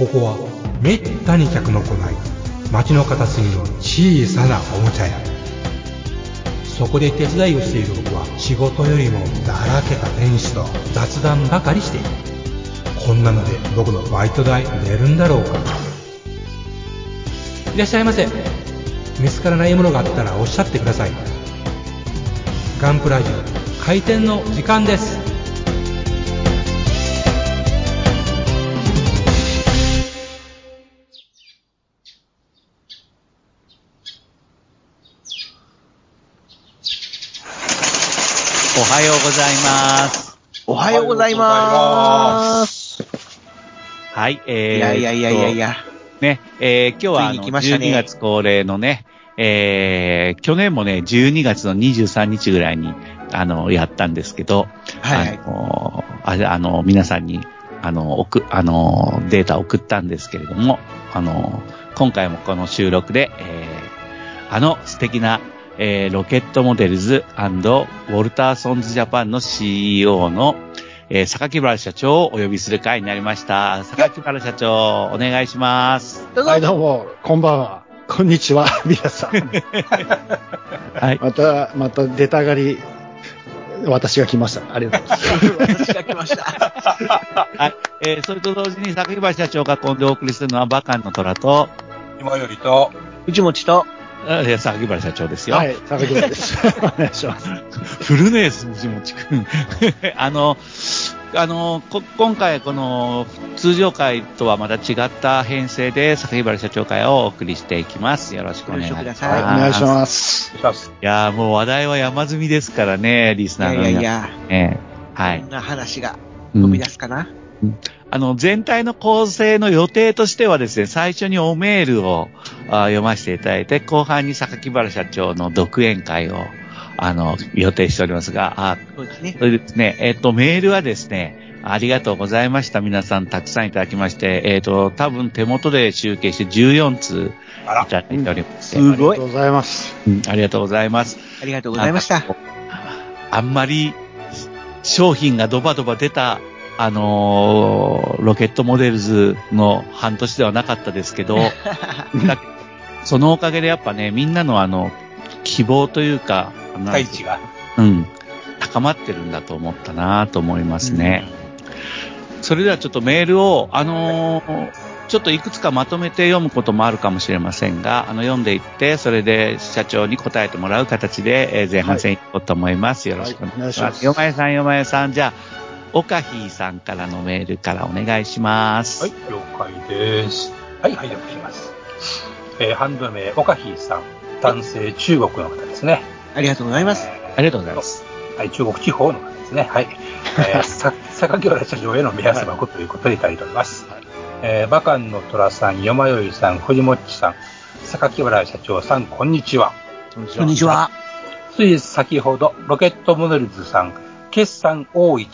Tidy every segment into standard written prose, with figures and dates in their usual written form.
ここはめったに客の来ない街の片隅の小さなおもちゃ屋。そこで手伝いをしている僕は仕事よりもだらけた店主と雑談ばかりしている。こんなので僕のバイト代出るんだろうか。いらっしゃいませ。見つからないものがあったらおっしゃってください。ガンプラジオ開店の時間です。 おはようございます。 おはようございます。 はい、 いや。 ね、今日は12月恒例のね、去年もね、12月の23日ぐらいに、やったんですけど、皆さんに、データを送ったんですけれども、今回もこの収録で、素敵なロケットモデルズ&ウォルターソンズジャパンの CEO の、榊原社長をお呼びする会になりました。榊原社長、お願いします。 はい、どうも、こんばんは。こんにちは、皆さん。はい。また出たがり、私が来ました。ありがとうございます。 私が来ました。 はい。それと同時に榊原社長が今度お送りするのはバカンの虎と、 今よりと、 内持と、 榊原社長ですよ。 はい、榊原です。お願いします。 フルネース内持くん。今回この通常回とはまた違った編成で榊原社長会をお送りしていきます。よろしくお願いします。 はい、お願いします。 いやーもう話題は山積みですからね、リスナーの皆さん。はい。 こんな話が飛び出すかな。 全体の構成の予定としてはですね、最初におメールを読ませていただいて、後半に榊原社長の独演会を、予定しておりますが、 そうですね。 それでですね、メールはですね、ありがとうございました。皆さんたくさんいただきまして、多分手元で集計して14通いただいております。 すごい。 ありがとうございます。 ありがとうございます。 ありがとうございました。 あんまり商品がドバドバ出たロケットモデルズの半年ではなかったですけど、そのおかげでやっぱね、みんなの希望というか、 大地が、 高まってるんだと思ったなと思いますね。それではちょっとメールを、ちょっといくつかまとめて読むこともあるかもしれませんが、読んでいって、それで社長に答えてもらう形で、前半戦いこうと思います。よろしくお願いします。よまえさん、じゃあ、おかひーさんからのメールからお願いします。 はい、了解です。はい、読みます。ハンド名、おかひーさん。男性、中国の方ですね。 ありがとうございます。 ありがとうございます。 はい、中国地方の方ですね。はい。榊原社長への目安箱ということでいただいております。バカンの虎さん、よまよいさん、藤もっちさん、榊原社長さん、こんにちは。 こんにちは。 つい先ほど、ロケットモデルズさん、決算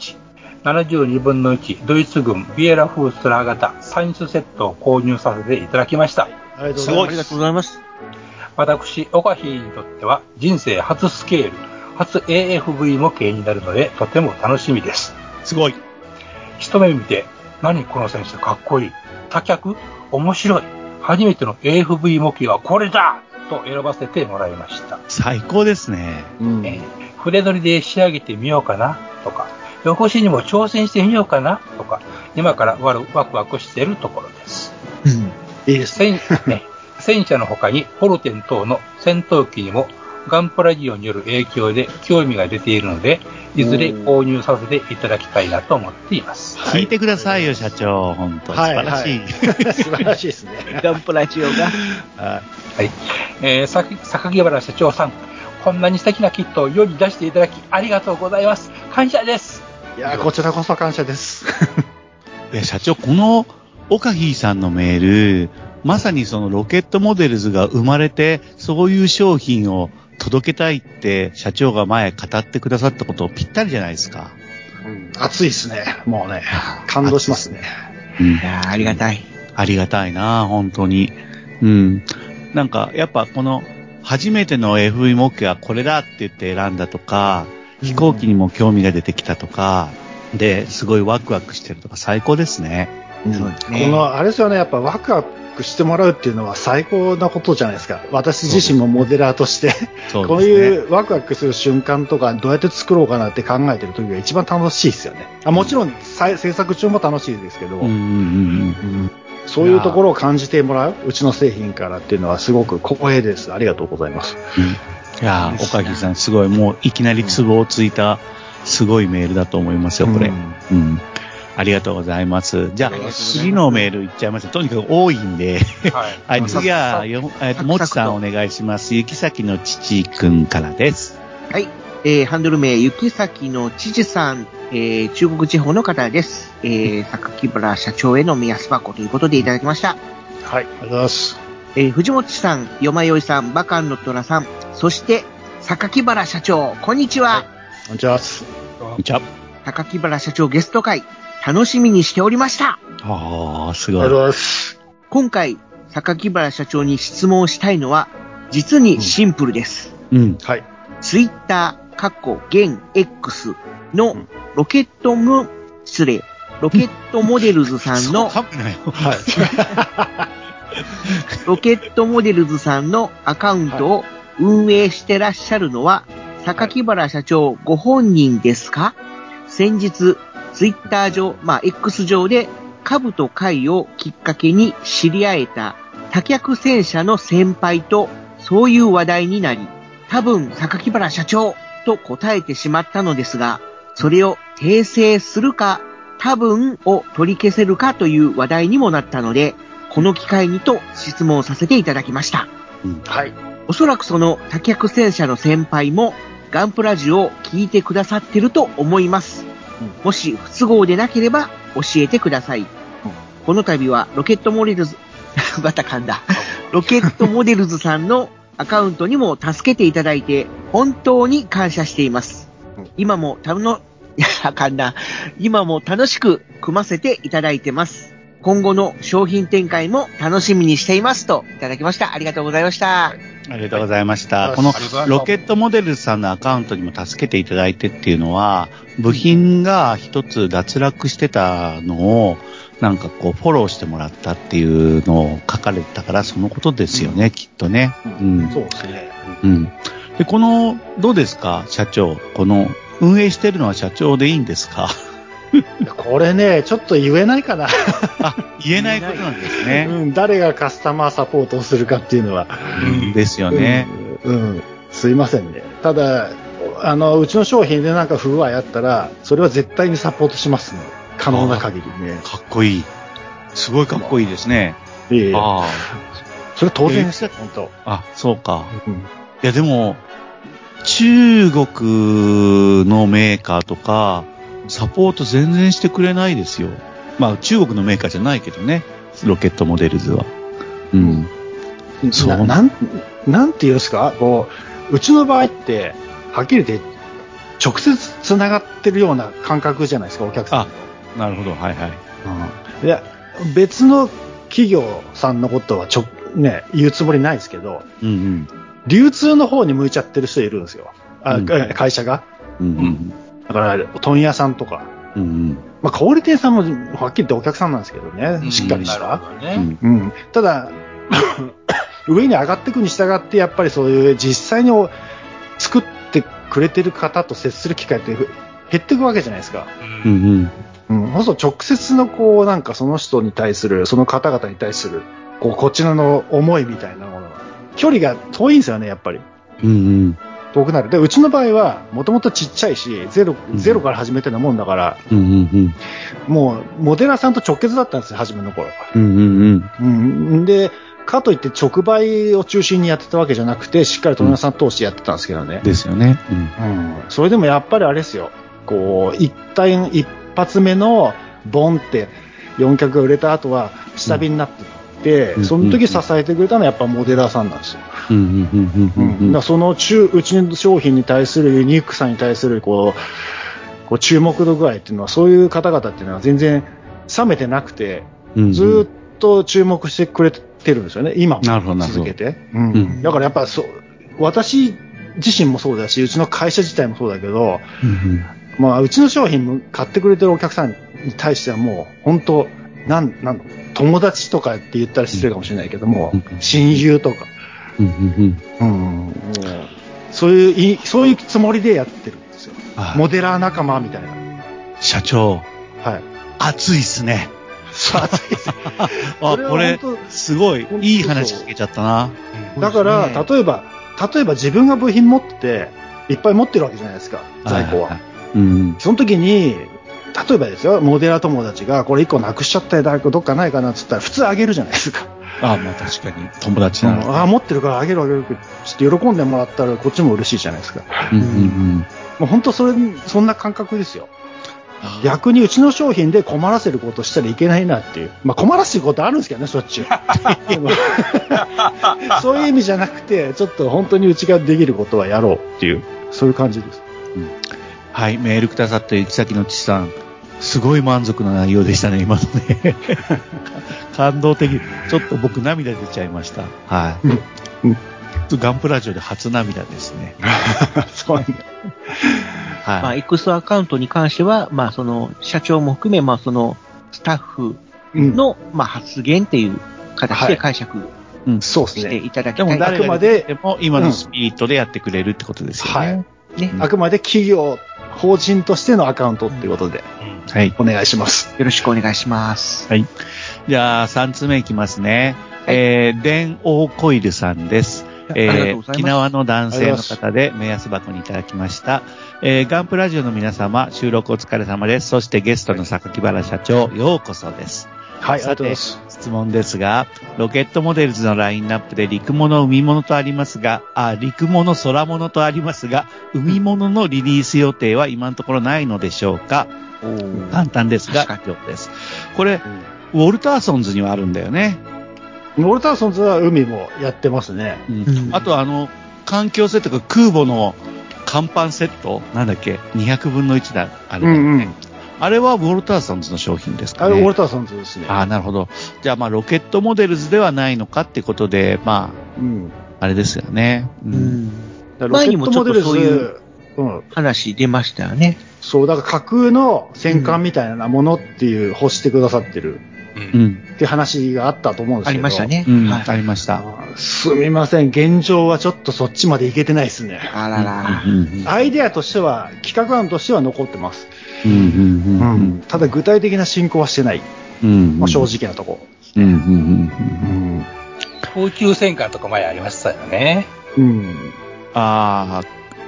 O1、72分の1、ドイツ軍ビエラフースラー型3種セットを購入させていただきました。 ありがとうございます。 私、オカヒーにとっては人生初スケール、初 AFV 模型になるので、とても楽しみです。 すごい。 一目見て、何この選手かっこいい。多脚面白い。初めての AFV 模型はこれだと選ばせてもらいました。 最高ですね。 筆取りで仕上げてみようかなとか、横しにも挑戦してみようかなとか、今からワクワクしているところです。 いいですね。 戦車の他にホルテン等の戦闘機にもガンプラジオによる影響で興味が出ているので、いずれ購入させていただきたいなと思っています。 聞いてくださいよ、社長。本当素晴らしい。 素晴らしいですね。 ガンプラジオが。 はい。榊原社長さん、こんなに素敵なキットを世に出していただきありがとうございます。感謝です。 いや、こちらこそ感謝です。 社長、このオカヒーさんのメール、まさにそのロケットモデルズが生まれて、そういう商品を届けたいって社長が前語ってくださったことぴったりじゃないですか。 熱いですね。もうね、感動しますね。 いやありがたい。 ありがたいな、本当に。なんか、やっぱこの、初めての FV 目標はこれだって言って選んだとか、飛行機にも興味が出てきたとか、で、すごいワクワクしてるとか最高ですね。 そうですね。 この、あれですよね、やっぱワクワクしてもらうっていうのは最高なことじゃないですか。私自身もモデラーとして、こういうワクワクする瞬間とか、どうやって作ろうかなって考えてる時が一番楽しいですよね。もちろん制作中も楽しいですけど、そういうところを感じてもらう、うちの製品からっていうのはすごく光栄です。ありがとうございます。 いやー、岡木さんすごい、もういきなりツボをついたすごいメールだと思いますよ、これ。ありがとうございます。じゃあ、次のメールいっちゃいます。とにかく多いんで。はい。次は、もちさんお願いします。雪崎の父くんからです。 はい。ハンドル名、雪崎の父さん、中国地方の方です。榊原社長への目安箱ということでいただきました。 はい。ありがとうございます。 藤本さん、よまよいさん、バカンの虎さん、そして、榊原社長、こんにちは。 こんにちは。 こんにちは。 榊原社長ゲスト会、楽しみにしておりました。 ああ、すごい。 ありがとうございます。 今回、榊原社長に質問したいのは、実にシンプルです。 はい。 ツイッター、現 X のロケットモデルズさんの、 はい。 ロケットモデルズさんのアカウントを運営してらっしゃるのは、榊原社長ご本人ですか？先日、ツイッター上、X 上で、株と会をきっかけに知り合えた多脚戦車の先輩と、そういう話題になり、多分、榊原社長と答えてしまったのですが、それを訂正するか、多分を取り消せるかという話題にもなったので、この機会にと質問させていただきました。 はい。 おそらくその多脚戦車の先輩もガンプラジオを聞いてくださってると思います。もし不都合でなければ教えてください。この度はロケットモデルズ、また噛んだ。ロケットモデルズさんのアカウントにも助けていただいて本当に感謝しています。今も楽しく組ませていただいてます。今後の商品展開も楽しみにしていますといただきました。ありがとうございました。 ありがとうございました。このロケットモデルさんのアカウントにも助けていただいてっていうのは、部品が一つ脱落してたのを、なんかこうフォローしてもらったっていうのを書かれてたから、そのことですよね、きっとね。 そうですね。 で、どうですか、社長。この、運営してるのは社長でいいんですか？ これね、ちょっと言えないかな。 言えないことなんですね。 誰がカスタマーサポートをするかっていうのは。 ですよね。 すいませんね。ただ、うちの商品でなんか不具合あったら、それは絶対にサポートしますね。可能な限りね。 かっこいい。すごいかっこいいですね。 それ当然ですよ、本当。 そうか。いや、でも、中国のメーカーとか、サポート全然してくれないですよ。中国のメーカーじゃないけどね。ロケットモデルズは。 なんて言うんですか？うちの場合って、はっきり言って、直接繋がってるような感覚じゃないですか、お客さんと。 なるほど、はいはい。 いや、別の企業さんのことは言うつもりないですけど、流通の方に向いちゃってる人いるんですよ。会社が。だから、問屋さんとか。小売店さんもはっきり言ってお客さんなんですけどね、しっかりした。ただ、上に上がっていくに従って、やっぱりそういう実際に作ってくれてる方と接する機会って減っていくわけじゃないですか。そうすると直接のなんかその人に対する、その方々に対する、こちらの思いみたいなものが、距離が遠いんですよね、やっぱり。遠くなる。で、うちの場合は、もともとちっちゃいし、ゼロから始めてるもんだから、もう、モデラーさんと直結だったんですよ、初めの頃。で、かといって直売を中心にやってたわけじゃなくて、しっかり問屋さん通してやってたんですけどね。 ですよね。 それでもやっぱりあれですよ、一発目のボンって4脚が売れた後は下火になっていって、その時支えてくれたのはやっぱモデラーさんなんですよ。だからそのうちの商品に対するユニークさに対する注目度具合っていうのは、そういう方々っていうのは全然冷めてなくて、ずっと注目してくれてるんですよね、今も続けて。だからやっぱ私自身もそうだし、うちの会社自体もそうだけど、うちの商品買ってくれてるお客さんに対してはもう本当友達とかって言ったら失礼かもしれないけども、親友とか、そういうつもりでやってるんですよ。モデラー仲間みたいな。 社長。 はい。 熱いっすね。 熱いっす。 これ、すごい、いい話聞けちゃったな。 だから、例えば自分が部品持ってて、いっぱい持ってるわけじゃないですか、在庫は。その時に、例えばですよ、モデラー友達がこれ1個なくしちゃったよ、誰かどっかないかなって言ったら普通あげるじゃないですか。 まあ確かに友達なの、 持ってるからあげるちょっと喜んでもらったらこっちも嬉しいじゃないですか。もう本当そんな感覚ですよ。逆にうちの商品で困らせることしたらいけないなっていう。まあ困らせることあるんですけどね、しょっちゅう。そういう意味じゃなくて、ちょっと本当にうちができることはやろうっていう、そういう感じです。 はい、メールくださった行き先の父さん。すごい満足な内容でしたね、今のね。感動的。ちょっと僕涙出ちゃいました。はい。ガンプラジオで初涙ですね。 そうね。 はい。まあ、X アカウントに関しては、まあ、社長も含め、まあ、スタッフの、まあ、発言っていう形で解釈していただきたい。 でも、あくまでも今のスピリットでやってくれるってことですよね。 ね。あくまで企業、法人としてのアカウントっていうことで、はい、お願いします。 よろしくお願いします。 はい。じゃあ、3つ目いきますね。電王コイルさんです。沖縄の男性の方で目安箱にいただきました。ガンプラジオの皆様、収録お疲れ様です。そしてゲストの榊原社長、ようこそです。 はい、ありがとうございます。 質問ですが、ロケットモデルズのラインナップで陸物、海物とありますが、陸物、空物とありますが、海物のリリース予定は今のところないのでしょうか。簡単ですが、以上です。これ、ウォルターソンズにはあるんだよね。 ウォルターソンズは海もやってますね。 あと環境セットが空母の甲板セットなんだっけ ?200 分の1だ、あれだよね。あれはウォルターソンズの商品ですかね。 あれウォルターソンズですね。 なるほど。じゃあロケットモデルズではないのかってことで、あれですよね。 前にもちょっとそういう話出ましたよね。 そう、だから架空の戦艦みたいなものっていう欲してくださってる。って話があったと思うんですけど。 ありましたね。 ありました。 すみません。現状はちょっとそっちまでいけてないですね。 あらら。 アイデアとしては、企画案としては残ってます。ただ具体的な進行はしてない。正直なとこ。 空中戦艦とか前ありましたよね。 あ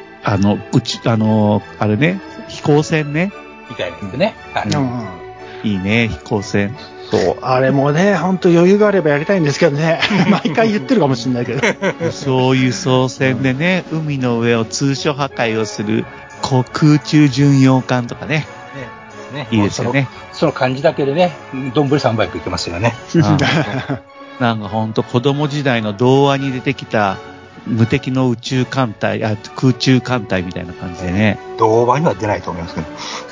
れね、飛行船ね。 みたいですね。 いいね、飛行船。 そう。あれもね、ほんと余裕があればやりたいんですけどね。毎回言ってるかもしれないけど。 そういう操船でね、海の上を通所破壊をする空中巡洋艦とかね。いいですよね。 その感じだけでね、どんぶり3杯いけますよね。 なんかほんと子供時代の童話に出てきた無敵の宇宙艦隊、空中艦隊みたいな感じでね。 童話には出ないと思いますけど。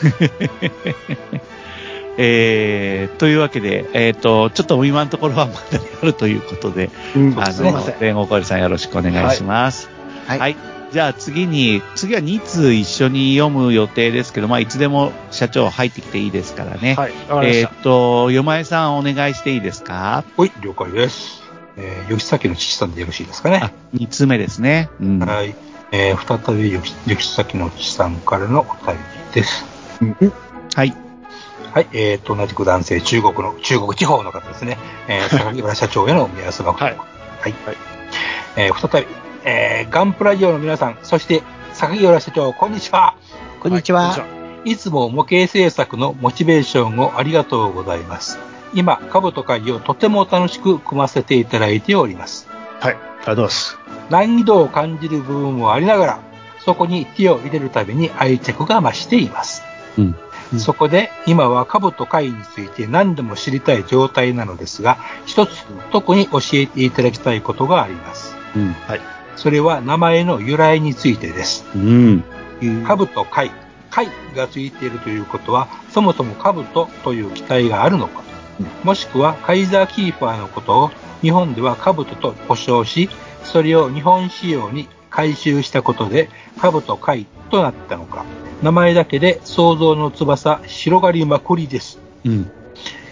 というわけで、ちょっと今のところはまだあるということで、連合小林さんよろしくお願いします。はい。じゃあ次は2通一緒に読む予定ですけど、いつでも社長入ってきていいですからね。 はい。わかりました。 よまえさんお願いしていいですか？ はい、了解です。吉崎の父さんでよろしいですかね。 2通目ですね。 はい。再び吉崎の父さんからのお便りです。 はい。 はい、同じく男性、中国地方の方ですね。榊原社長への目安箱。はい。再び、ガンプラジオの皆さん、そして榊原社長、こんにちは。 こんにちは。 いつも模型制作のモチベーションをありがとうございます。今、兜会議をとても楽しく組ませていただいております。 はい、ありがとうございます。 難易度を感じる部分もありながら、そこに手を入れるたびに愛着が増しています。そこで今は兜会について何でも知りたい状態なのですが、一つ特に教えていただきたいことがあります。それは名前の由来についてです。兜会がついているということは、そもそも兜という機体があるのか、もしくはカイザーキーパーのことを日本では兜と呼称し、それを日本仕様に改修したことで兜会となったのか、名前だけで想像の翼広がりまくりです。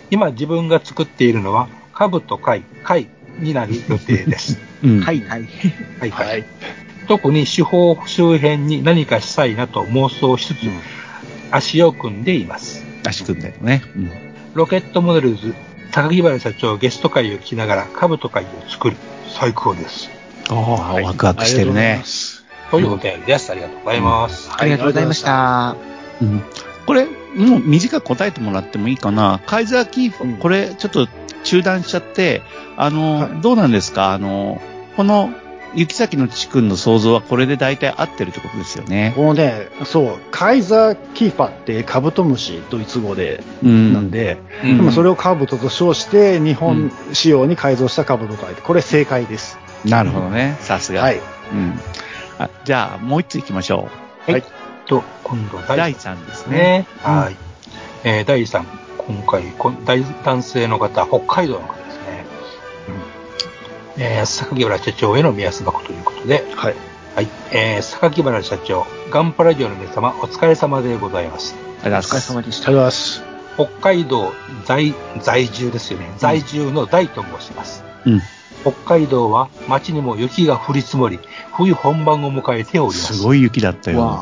今自分が作っているのは、株と貝になる予定です。 はいはい。 はいはい。特に手法周辺に何かしたいなと妄想しつつ、足を組んでいます。 足組んでるね。 ロケットモデルズ、高木原社長ゲスト会を聞きながら株と貝を作る。最高です。 ワクワクしてるね。 というお便りです。ありがとうございます。 ありがとうございました。 これ、もう短く答えてもらってもいいかな。カイザーキーファー、これちょっと中断しちゃって、どうなんですかこの、行崎のちくんの想像はこれで大体合ってるってことですよね。 このね、そう、カイザーキーファーってカブトムシ、ドイツ語で、なんで、それをカブトと称して、日本仕様に改造したカブトと書いて、これ正解です。 なるほどね。さすが。 はい。 じゃあ、もう一つ行きましょう。はい。今度第3ですね。 はい。第3、今回、男性の方、北海道の方ですね。榊原社長への目安箱ということで、 はい。 はい。榊原社長、ガンプラジオの皆様、お疲れ様でございます。 お疲れ様でした。 北海道在住ですよね。在住の大と申します。北海道は街にも雪が降り積もり、冬本番を迎えております。 すごい雪だったよ。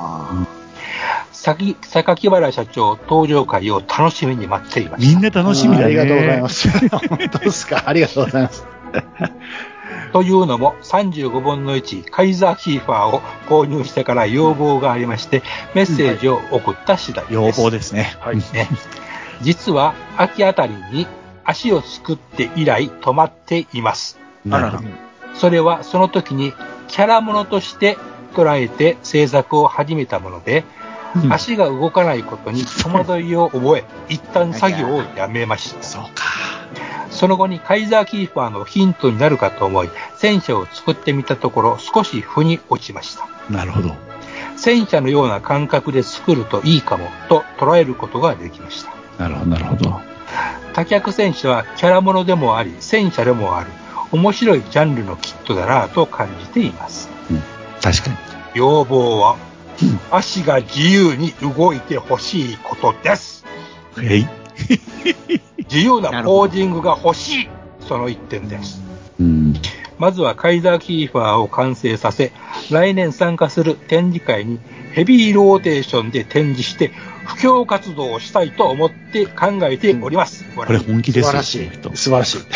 榊原社長登場会を楽しみに待っていました。 みんな楽しみだね。 ありがとうございます。本当ですか。ありがとうございます。 というのも35分の1カイザーキーファーを購入してから要望がありましてメッセージを送った次第です。 要望ですね。 はい。実は秋あたりに足を作って以来止まっています。 なるほど。 それはその時にキャラものとして捉えて制作を始めたもので、足が動かないことに戸惑いを覚え、一旦作業をやめました。 そうか。 その後にカイザーキーファーのヒントになるかと思い、戦車を作ってみたところ少し腑に落ちました。 なるほど。 戦車のような感覚で作るといいかもと捉えることができました。 なるほど、なるほど。 多脚戦車はキャラものでもあり、戦車でもある、面白いジャンルのキットだなと感じています。 確かに。 要望は、足が自由に動いてほしいことです。自由なポージングが欲しい。その一点です。まずはカイザーキーファーを完成させ、来年参加する展示会にヘビーローテーションで展示して、布教活動をしたいと思って考えております。 これ本気ですよ。 素晴らしい。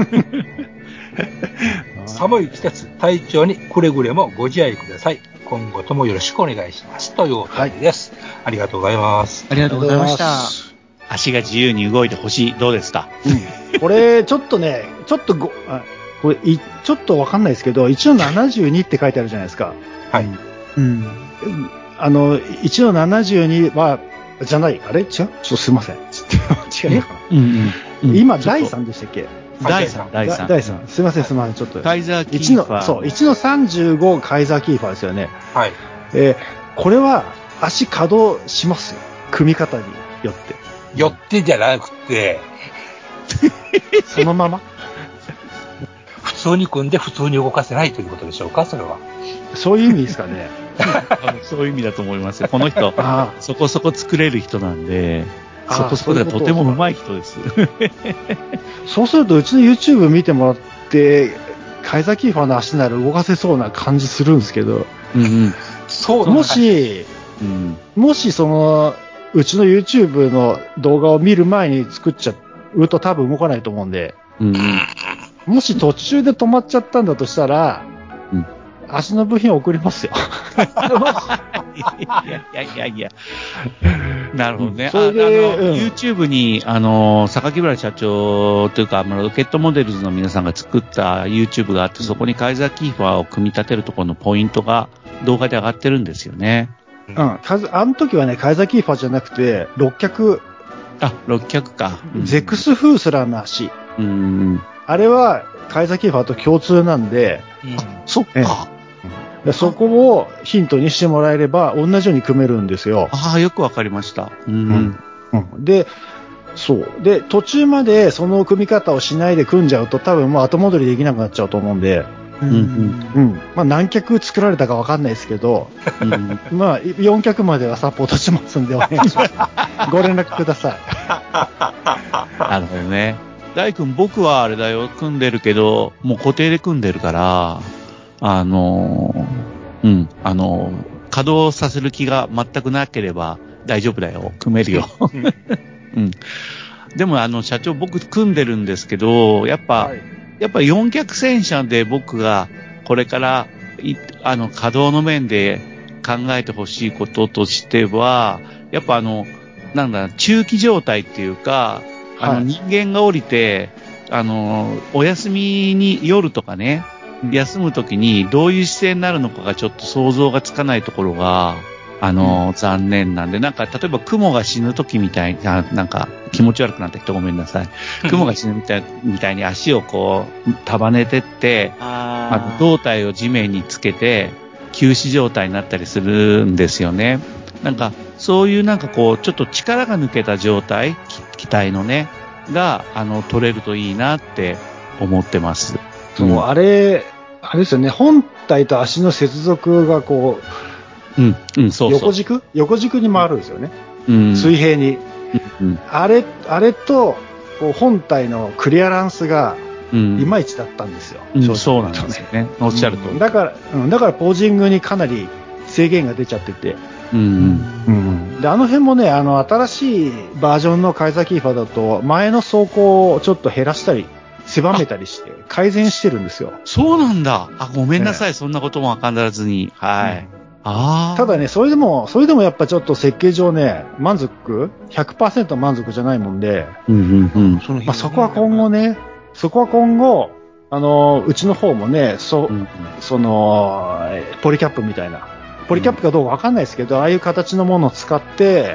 寒い季節、体調にくれぐれもご自愛ください。今後ともよろしくお願いします。というお便りです。ありがとうございます。 ありがとうございました。 足が自由に動いてほしい。どうですか？ これ、ちょっとね、これ、ちょっとわかんないですけど、1の72って書いてあるじゃないですか。 はい。 1の72は、じゃない、あれ違う？ちょっとすいません。違うかな。今、第3でしたっけ？ 第3。 すいません、ちょっと。 カイザーキーファー。 そう、1の35カイザーキーファーですよね。 はい。 これは、足稼働しますよ。組み方によって。 よってじゃなくて、 そのまま普通に組んで普通に動かせないということでしょうか、それは。 そういう意味ですかね。 そういう意味だと思いますよ。この人、そこそこ作れる人なんで、そこそこではとても上手い人です。 そうすると、うちの YouTube 見てもらって、カイザーキーファーの足なら動かせそうな感じするんですけど、 そうもしその、うちの YouTube の動画を見る前に作っちゃうと多分動かないと思うんで、もし途中で止まっちゃったんだとしたら、足の部品を送りますよ。 いや。なるほどね。YouTube に、榊原社長というか、ロケットモデルズの皆さんが作った YouTube があって、そこにカイザーキーファーを組み立てるところのポイントが動画で上がってるんですよね。 あの時はね、カイザーキーファーじゃなくて、6脚。 6脚か。 ゼクスフースラーの足。あれは、カイザーキーファーと共通なんで、 そっか。 そこをヒントにしてもらえれば、同じように組めるんですよ。 よくわかりました。 で、そう。で、途中までその組み方をしないで組んじゃうと、多分もう後戻りできなくなっちゃうと思うんで、 まあ何脚作られたかわかんないですけど、まあ4脚まではサポートしますんでお願いします。ご連絡ください。 なるほどね。大君、僕はあれだよ、組んでるけど、もう固定で組んでるから、稼働させる気が全くなければ大丈夫だよ。組めるよ。でも社長僕組んでるんですけど、やっぱ4脚戦車で僕がこれから稼働の面で考えてほしいこととしては、やっぱ中期状態っていうか、人間が降りて、お休みに夜とかね、休むときにどういう姿勢になるのかがちょっと想像がつかないところが、残念なんで、例えば雲が死ぬときみたいな、気持ち悪くなってきてごめんなさい。雲が死ぬみたいに足をこう、束ねてって、胴体を地面につけて、休止状態になったりするんですよね。そういうちょっと力が抜けた状態、機体のね、が、取れるといいなって思ってます。 そう、あれですよね、本体と足の接続がこう、そう横軸に回るんですよね。水平に。あれと、こう本体のクリアランスが、いまいちだったんですよ。 そうなんですよね。おっしゃると。 だからポージングにかなり制限が出ちゃってて。で、あの辺もね、新しいバージョンのカイザーキーファーだと、前の走行をちょっと減らしたり、狭めたりして、改善してるんですよ。 そうなんだ。ごめんなさい。そんなこともわからずに。はい。 ただね、それでもやっぱちょっと設計上ね、100% 満足じゃないもんで、そこは今後、うちの方もね、ポリキャップみたいな、ポリキャップかどうかわかんないですけど、ああいう形のものを使って、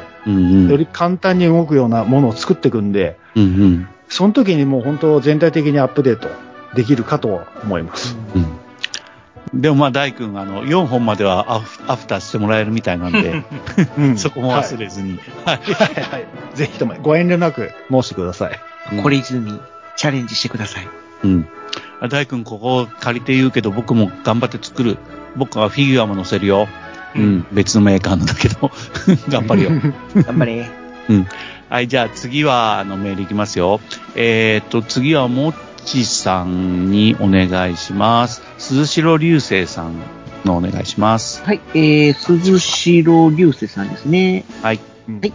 より簡単に動くようなものを作っていくんで、その時にもう本当全体的にアップデートできるかと思います。 でも大君、4本まではアフターしてもらえるみたいなんで、そこも忘れずに。 ぜひともご遠慮なく申してください。 これ以上にチャレンジしてください。 大君、ここ借りて言うけど、僕も頑張って作る。僕はフィギュアも載せるよ。別のメーカーのだけど、頑張るよ。 頑張れ。 はい、じゃあ次は、メールいきますよ。次はもっちさんにお願いします。鈴代流星さんのお願いします。 はい、鈴代流星さんですね。 はい。 はい。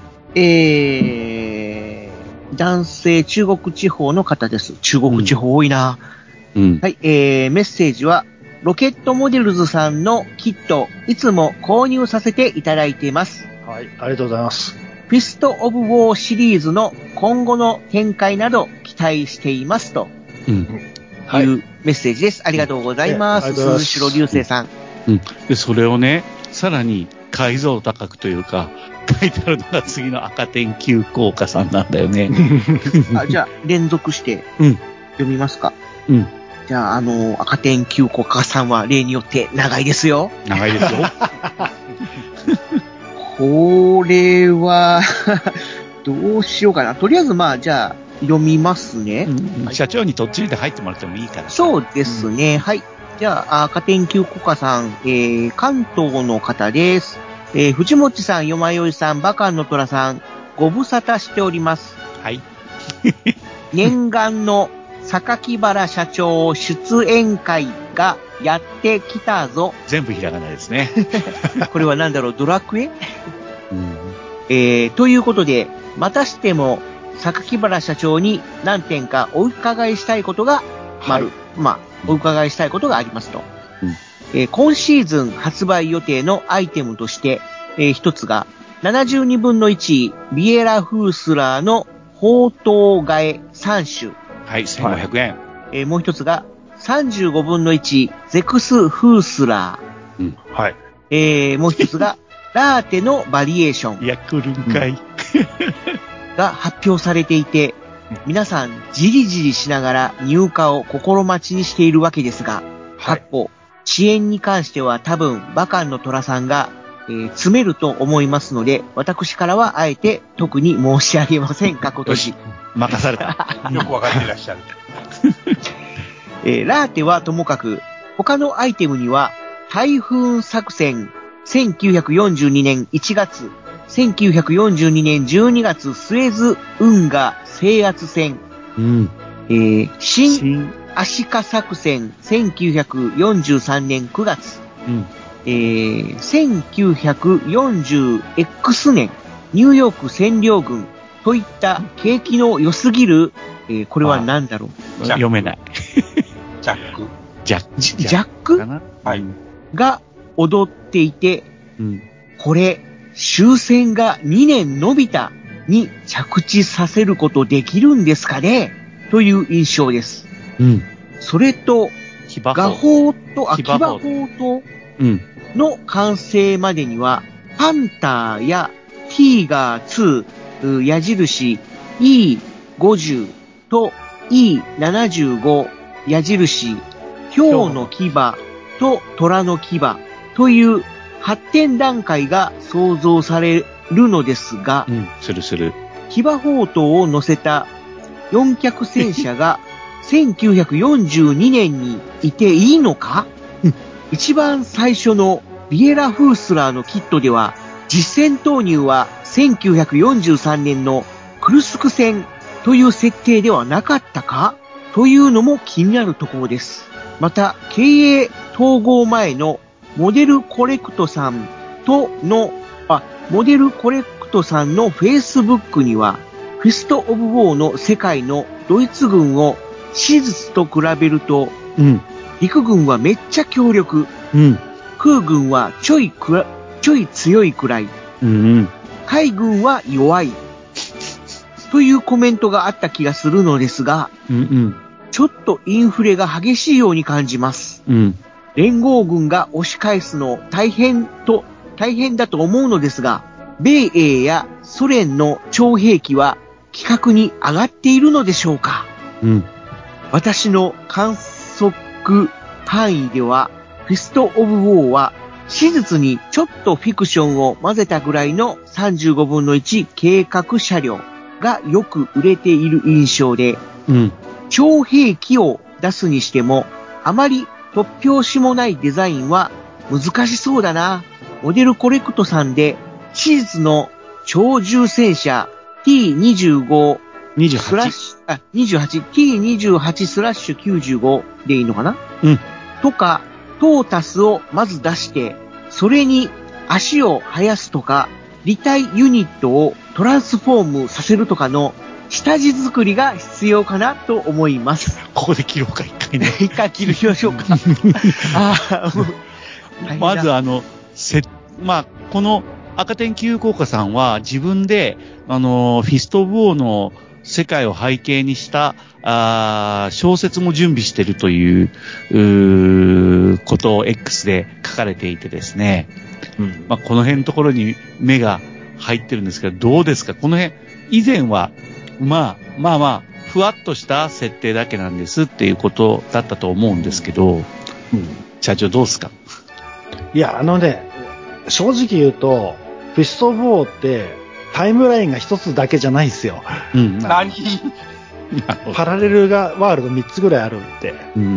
男性中国地方の方です。中国地方多いな。はい、メッセージは、ロケットモデルズさんのキット、いつも購入させていただいています。 はい、ありがとうございます。 フィスト・オブ・ウォーシリーズの今後の展開など期待していますというメッセージです。ありがとうございます。鈴代流星さん。 で、それをね、さらに解像高くというか、書いてあるのが次の赤点急降下さんなんだよね。 じゃあ、連続して読みますか。じゃあ、赤点急降下さんは例によって長いですよ。 長いですよ。 これは、どうしようかな。とりあえず、じゃあ、読みますね。 社長に途中で入ってもらってもいいから。 そうですね。はい。じゃあ、赤点急降下さん、関東の方です。藤持さん、よまよいさん、バカンの虎さん、ご無沙汰しております。 はい。 念願の榊原社長出演会がやってきたぞ。 全部ひらがなですね。 これは何だろう、ドラクエ、ということで、またしても、榊原社長に何点かお伺いしたいことが、お伺いしたいことがありますと。今シーズン発売予定のアイテムとして、一つが、72分の1、ビエラフースラーの宝刀替え3種。 はい、1500 円。もう一つが、35分の1、ゼクスフースラー。 はい。 もう一つが、ラーテのバリエーション。 いや、来るんかい。 が発表されていて、皆さん、じりじりしながら入荷を心待ちにしているわけですが、遅延に関しては多分、バカンの虎さんが、詰めると思いますので、私からはあえて特に申し上げません。過去閉じ。 任された。 よくわかっていらっしゃる。 ラーテはともかく、 他のアイテムには、台風作戦1942年1月、1942年12月スエズ運河制圧戦、新アシカ作戦1943年9月、1940X 年ニューヨーク占領軍といった景気の良すぎる、これは何だろう、 読めない。 ジャック。 ジャックはい。 が踊っていて、これ、終戦が2年延びたに着地させることできるんですかねという印象です。それと、画法と、騎馬法との完成までには、パンターやティーガー2、矢印 E50 と E75 矢印、豹の牙と虎の牙という発展段階が想像されるのですが、騎馬砲塔を乗せた四脚戦車が1942年にいていいのか一番最初のビエラ・フースラーのキットでは、実戦投入は1943年のクルスク戦という設定ではなかったかというのも気になるところです。また、経営統合前のモデルコレクトさんのフェイスブックには、フィスト・オブ・ウォーの世界のドイツ軍を史実と比べると、陸軍はめっちゃ強力、空軍はちょい強いくらい、海軍は弱い、というコメントがあった気がするのですが、ちょっとインフレが激しいように感じます。連合軍が押し返すの大変だと思うのですが、米英やソ連の超兵器は規格に上がっているのでしょうか。私の観測範囲では、フィスト・オブ・ウォーは史実にちょっとフィクションを混ぜたぐらいの35分の1計画車両がよく売れている印象で、超兵器を出すにしても、あまり突拍子もないデザインは難しそうだな。モデルコレクトさんで、史実の超重戦車 T25 スラッシュ、T28 スラッシュ95でいいのかな、とか、トータスをまず出して、それに足を生やすとか、履帯ユニットをトランスフォームさせるとかの下地作りが必要かなと思います。 ここで切ろうか、一回ね。 一回切りましょうか。 まずこの赤点急降下さんは自分で、フィスト・オブ・ウォーの世界を背景にした、小説も準備しているという、ことを X で書かれていてですね。この辺のところに目が入ってるんですけど、どうですかこの辺、以前は、ふわっとした設定だけなんですっていうことだったと思うんですけど、社長どうですか？ いや、正直言うと、フィスト・オブ・ウォーって、タイムラインが一つだけじゃないんですよ。 何パラレルがワールド3つぐらいあるって。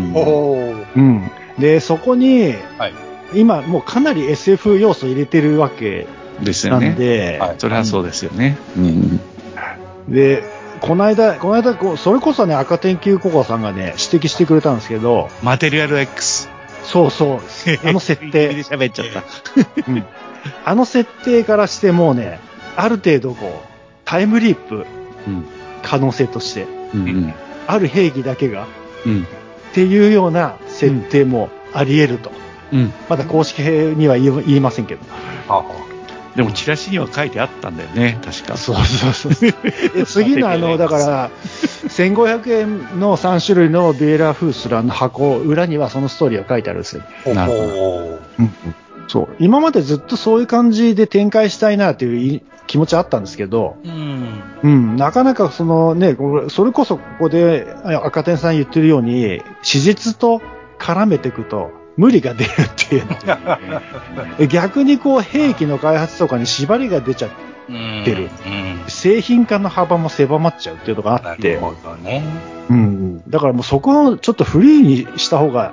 で、そこに、今もうかなり SF 要素入れてるわけですよね。 なんで、 それはそうですよね。 で、この間、それこそね、赤点急降下さんがね、指摘してくれたんですけど、 マテリアル X。 そう、あの設定。 で喋っちゃった。 あの設定からしてもうね、ある程度タイムリープ、可能性として、ある兵器だけが、っていうような設定もあり得ると。まだ公式には言いませんけど。 でもチラシには書いてあったんだよね、確か。 そう。次のだから、1500円の3種類のビエラ・フースラーの箱、裏にはそのストーリーが書いてあるんですよ。 なるほど。 そう。今までずっとそういう感じで展開したいなという気持ちあったんですけど、なかなかそれこそここで赤点さん言ってるように、史実と絡めていくと、無理が出るっていうの。逆に兵器の開発とかに縛りが出ちゃってる。製品化の幅も狭まっちゃうっていうのがあって。 なるほどね。 だからもうそこをちょっとフリーにした方が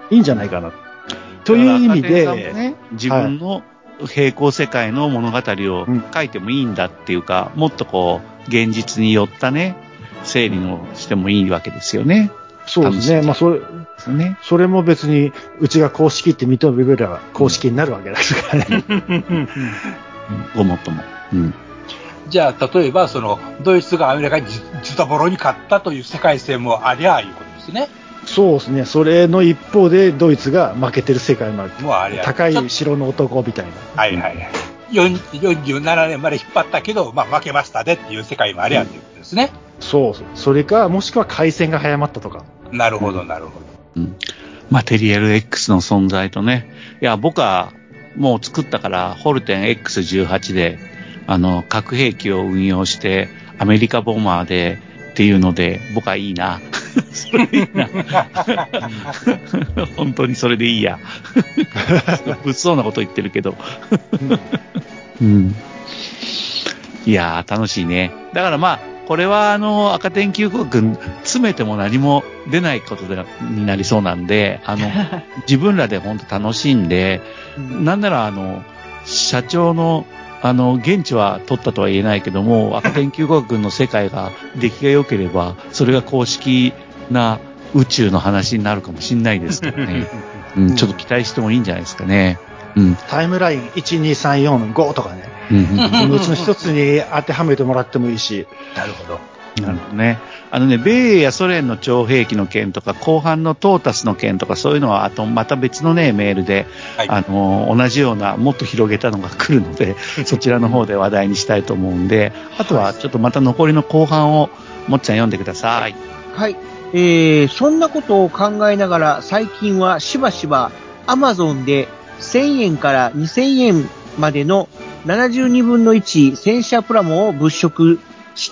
いいんじゃないかな。という意味で、 ね、自分の平行世界の物語を書いてもいいんだっていうか、もっとこう、現実に寄ったね、整理のしてもいいわけですよね。 そうですね。まあ、それも別に、うちが公式って認めれば公式になるわけですからね。 ごもっとも。うん。 じゃあ、例えば、ドイツがアメリカにズタボロに勝ったという世界線もありゃあいうことですね。 そうですね。それの一方で、ドイツが負けてる世界もある。 もうありゃ高い城の男みたいな。 はいはいはい。47年まで引っ張ったけど、まあ負けましたねっていう世界もありゃということですね。 そうそう。それか、もしくは回線が早まったとか。 なるほど、なるほど。 マテリアル X の存在とね。いや、僕はもう作ったから、ホルテン X18 で、核兵器を運用して、アメリカボマーで、っていうので、僕はいいな。それいいな。本当にそれでいいや。物騒なこと言ってるけど。うん。いやー、楽しいね。だからまあ、これは赤点9号軍、詰めても何も出ないことになりそうなんで、自分らで本当楽しんで、なんなら社長の現地は取ったとは言えないけども、赤点9号軍の世界が出来が良ければ、それが公式な宇宙の話になるかもしれないですからね。ちょっと期待してもいいんじゃないですかね。 タイムライン1、2、3、4、5とかね。そのうちの一つに当てはめてもらってもいいし。 なるほど。 なるほどね。米英やソ連の徴兵器の件とか、後半のトータスの件とか、そういうのは、また別のね、メールで、はい、同じような、もっと広げたのが来るので、そちらの方で話題にしたいと思うんで、あとは、ちょっとまた残りの後半を、もっちゃん読んでください。 はい。そんなことを考えながら、最近はしばしば、Amazon で1000円から2000円までの72分の1戦車プラモを物色して、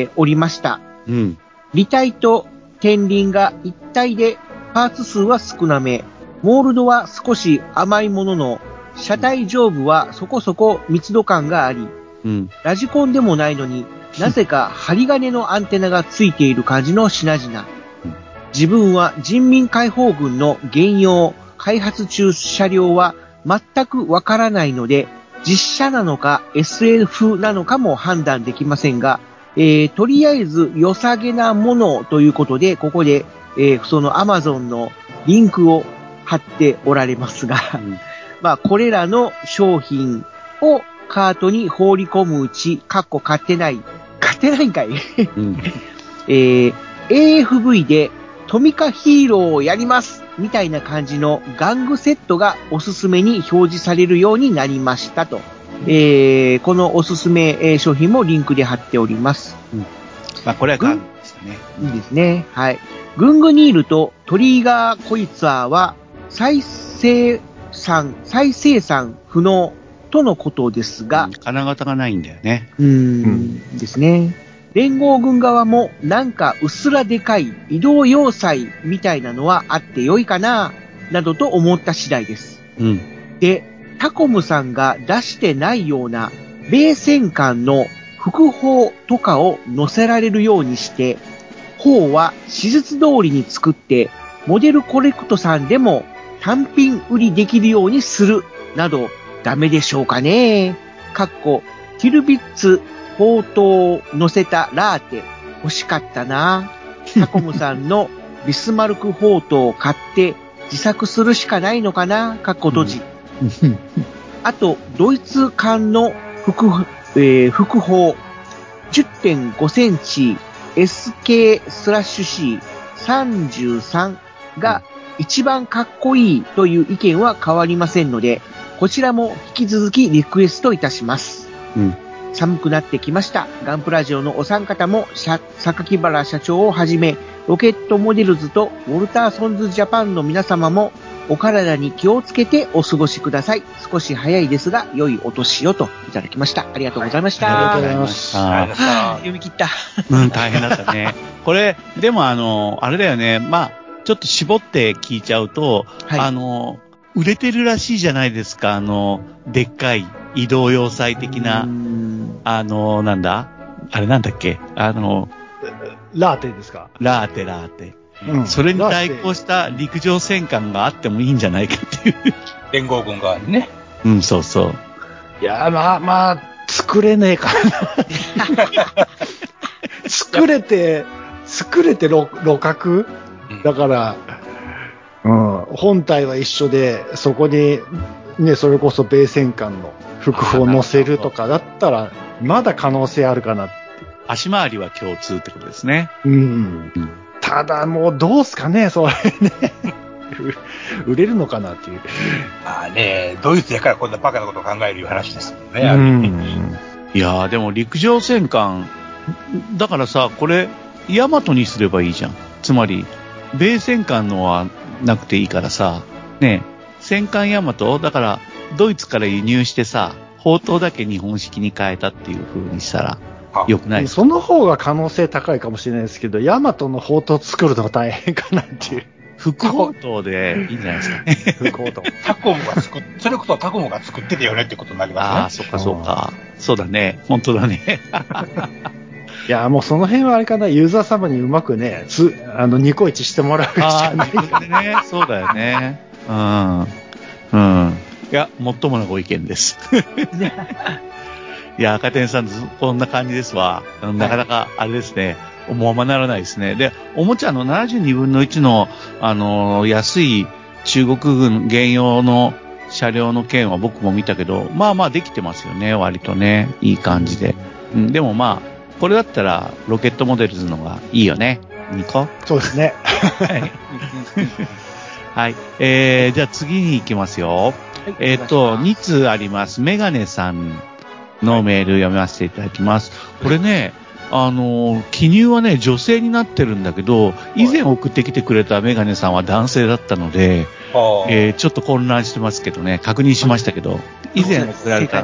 おりました。履体と天輪が一体でパーツ数は少なめ、モールドは少し甘いものの、車体上部はそこそこ密度感があり、ラジコンでもないのになぜか針金のアンテナがついている感じの品々。自分は人民解放軍の現用開発中車両は全くわからないので、実車なのか SF なのかも判断できませんが、とりあえず良さげなものということで、ここで、その Amazon のリンクを貼っておられますが、まあ、これらの商品をカートに放り込むうち、買ってないんかい、AFV でトミカヒーローをやりますみたいな感じの玩具セットがおすすめに表示されるようになりましたと。このおすすめ商品もリンクで貼っております。 まあ、これは玩具ですね。 いいですね。はい。グングニールとトリガーコイツァーは再生産不能とのことですが。 金型がないんだよね。 ですね。連合軍側もなんかうっすらでかい移動要塞みたいなのはあってよいかな、などと思った次第です。で、タコムさんが出してないような米戦艦の副砲とかを載せられるようにして、砲は史実通りに作って、モデルコレクトさんでも単品売りできるようにするなどダメでしょうかね。ティルビッツ砲塔を乗せたラーテ欲しかったな。タコムさんのビスマルク砲塔を買って自作するしかないのかな。閉じ。あと、ドイツ艦の副砲 10.5 センチ SK/C33 が一番かっこいいという意見は変わりませんので、こちらも引き続きリクエストいたします。寒くなってきました。ガンプラジオのお三方も、榊原社長をはじめ、ロケットモデルズとウォルターソンズジャパンの皆様も、お体に気をつけてお過ごしください。少し早いですが、良いお年をといただきました。ありがとうございました。 ありがとうございました。 読み切った。 大変だったね。これ、でもあれだよね。まあ、ちょっと絞って聞いちゃうと、売れてるらしいじゃないですか。でっかい移動要塞的な、なんだあれなんだっけラーテですか？ ラーテ。 それに対抗した陸上戦艦があってもいいんじゃないかっていう。 連合軍側にね。 そうそう。 いや、まあ、作れねえからな。作れて路角、だから、本体は一緒で、そこに、ね、それこそ米戦艦の副砲を乗せるとかだったら、まだ可能性あるかなって。 足回りは共通ってことですね。 ただもうどうすかね、それね。売れるのかなっていう。 まあね、ドイツやからこんなバカなことを考えるいう話ですもんね。 いやーでも陸上戦艦、だからさ、これ、ヤマトにすればいいじゃん。つまり、米戦艦のはなくていいからさ、ね、戦艦ヤマト、だから、ドイツから輸入してさ、砲塔だけ日本式に変えたっていう風にしたら、よくないですか？ その方が可能性高いかもしれないですけど、ヤマトの砲塔作るのは大変かなっていう。 副砲塔でいいんじゃないですかね。 副砲塔。 それこそタコムが作ってるよねってことになりますね。 ああ、そっかそっか。そうだね。本当だね。 いや、もうその辺はあれかな、ユーザー様にうまくね、ニコイチしてもらうしかないかね。そうだよね。いや、もっともなご意見です。いや、赤点さん、こんな感じですわ。なかなか、あれですね。ままならないですね。で、おもちゃの72分の1の、安い中国軍現用の車両の件は僕も見たけど、まあまあできてますよね、割とね。いい感じで。でもまあ、これだったら、ロケットモデルズのがいいよね。ニコ？ そうですね。 はい。じゃあ次に行きますよ。2通あります。メガネさんのメール読ませていただきます。これね、記入はね、女性になってるんだけど、以前送ってきてくれたメガネさんは男性だったので、ちょっと混乱してますけどね、確認しましたけど、以前送られた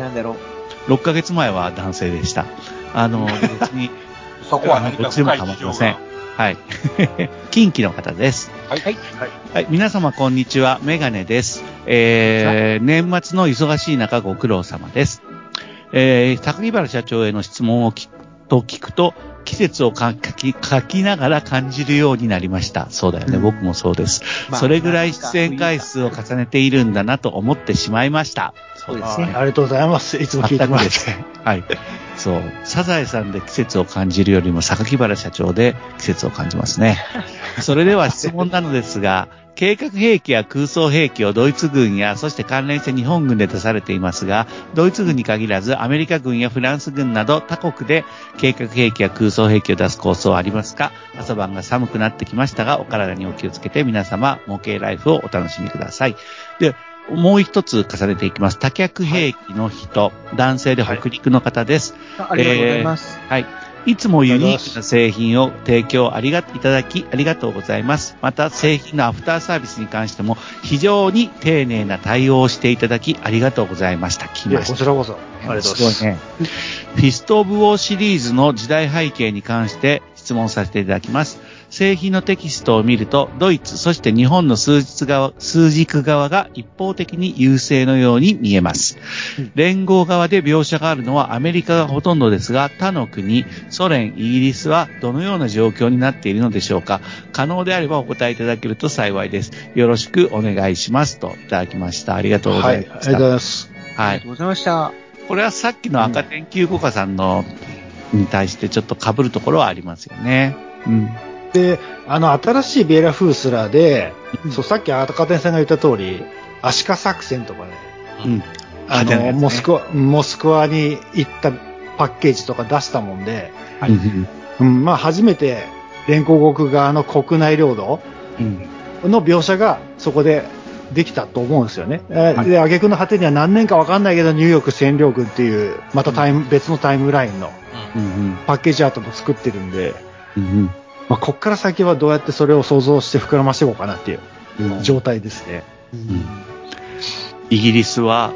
6ヶ月前は男性でした。別に、 そこは何か深い事情が。はい。近畿の方です。 はい。 はい。皆様こんにちは。メガネです。年末の忙しい中ご苦労様です。高木原社長への質問を聞くと、季節を書きながら感じるようになりました。そうだよね。僕もそうです。それぐらい出演回数を重ねているんだなと思ってしまいました。 そうですね。ありがとうございます。いつも聞いてます。 はい。そう。サザエさんで季節を感じるよりも、榊原社長で季節を感じますね。それでは質問なのですが、計画兵器や空想兵器をドイツ軍や、そして関連して日本軍で出されていますが、ドイツ軍に限らずアメリカ軍やフランス軍など他国で計画兵器や空想兵器を出す構想はありますか？朝晩が寒くなってきましたが、お体にお気をつけて皆様、模型ライフをお楽しみください。で、もう一つ重ねていきます。多脚兵器の人、男性で北陸の方です。 ありがとうございます。 はい。いつもユニークな製品を提供いただきありがとうございます。また製品のアフターサービスに関しても非常に丁寧な対応をしていただきありがとうございました。 いや、こちらこそ。ありがとうございます。 ね、フィスト・オブ・ウォーシリーズの時代背景に関して質問させていただきます。製品のテキストを見ると、ドイツ、そして日本の数軸側が一方的に優勢のように見えます。連合側で描写があるのはアメリカがほとんどですが、他の国、ソ連、イギリスはどのような状況になっているのでしょうか。可能であればお答えいただけると幸いです。よろしくお願いします。といただきました。ありがとうございました。 はい、ありがとうございます。 はい。ありがとうございました。 これはさっきの赤点9五課さんの、に対してちょっと被るところはありますよね。うん。 で、新しいベーラフースラーで、そう、さっき赤点さんが言った通り、アシカ作戦とかね、モスクワに行ったパッケージとか出したもんで、まあ初めて連合国側の国内領土の描写がそこでできたと思うんですよね。で、挙句の果てには何年かわかんないけどニューヨーク占領軍っていう、また別のタイムラインのパッケージアートも作ってるんで、まあ、こっから先はどうやってそれを想像して膨らましていこうかなっていう状態ですね。 イギリスは、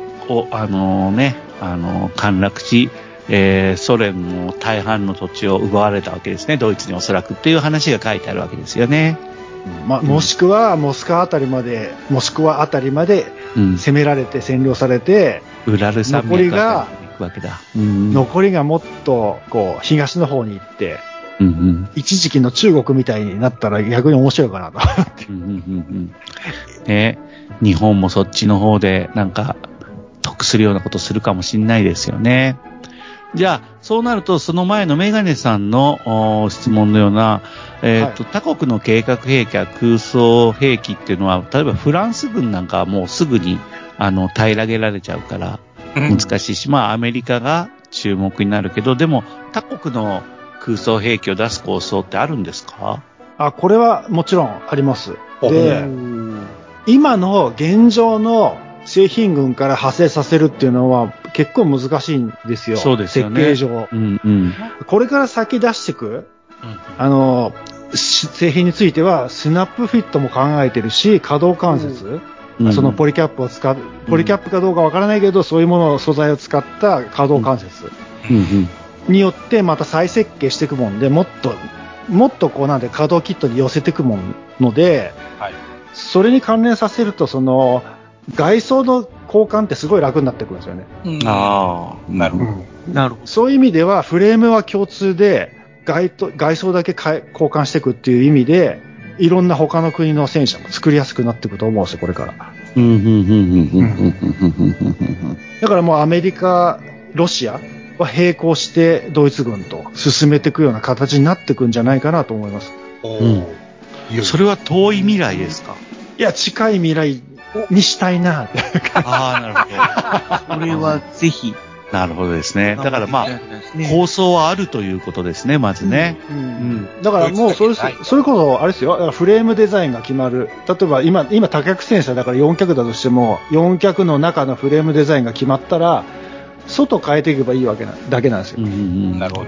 陥落し、ソ連も大半の土地を奪われたわけですね。ドイツにおそらくっていう話が書いてあるわけですよね。 まあ、モスクワあたりまで攻められて占領されて、 ウラル山脈あたりに行くわけだ。 残りがもっとこう東の方に行って、 うんうん、 一時期の中国みたいになったら逆に面白いかなと思って。 ね、日本もそっちの方でなんか得するようなことするかもしれないですよね。じゃあ、そうなると、その前のメガネさんの質問のような、他国の計画兵器や空想兵器っていうのは、例えばフランス軍なんかはもうすぐに、平らげられちゃうから難しいし、まあアメリカが注目になるけど、でも他国の空想兵器を出す構想ってあるんですか？ これはもちろんあります。で、今の現状の製品群から派生させるっていうのは結構難しいんですよ。 そうですよね。 設計上。 うんうん、 これから先出していく、製品についてはスナップフィットも考えてるし、可動関節、そのポリキャップを使う、ポリキャップかどうかわからないけど、そういうものを素材を使った可動関節によってまた再設計していくもんで、もっとこうなんで可動キットに寄せていくもんので、それに関連させるとその外装の交換ってすごい楽になってくるんですよね。 なるほど。 なるほど。 そういう意味ではフレームは共通で外装だけ交換していくっていう意味で、いろんな他の国の戦車も作りやすくなっていくと思うんですよ、これから。だからもうアメリカ、ロシアは並行してドイツ軍と進めていくような形になっていくんじゃないかなと思います。 それは遠い未来ですか？ いや、近い未来にしたいな。 なるほど。 これはぜひ。 なるほどですね。だからまあ、構想はあるということですね、まずね。 だからもうそれこそ、あれですよ、フレームデザインが決まる。例えば今多脚戦車だから4脚だとしても、4脚の中のフレームデザインが決まったら、外変えていけばいいだけなんですよ。 なるほど。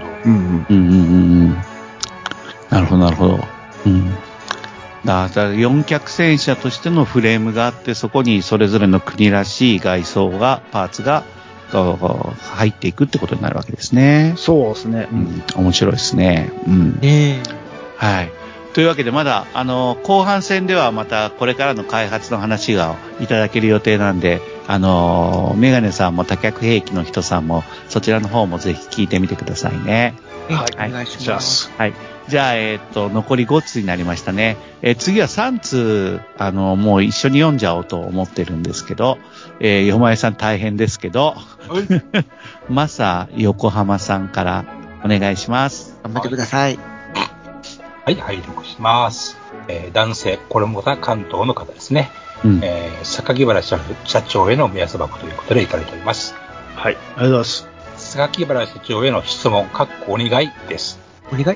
なるほど、なるほど。だから4脚戦車としてのフレームがあって、そこにそれぞれの国らしい外装が、パーツが入っていくってことになるわけですね。 そうですね。 面白いですね。はい。というわけで、まだ、後半戦ではまたこれからの開発の話がいただける予定なんで、メガネさんも多脚兵器の人さんも、そちらの方もぜひ聞いてみてくださいね。 はい。お願いします。 はい。じゃあ、残り5通になりましたね。次は3通、もう一緒に読んじゃおうと思ってるんですけど、よまえさん大変ですけど、マサ横浜さんからお願いします。 頑張ってください。 はい、拝読します。男性、これもまた関東の方ですね。榊原社長への目安箱ということでいただいております。 はい、ありがとうございます。 榊原社長への質問、お願いです。 お願い。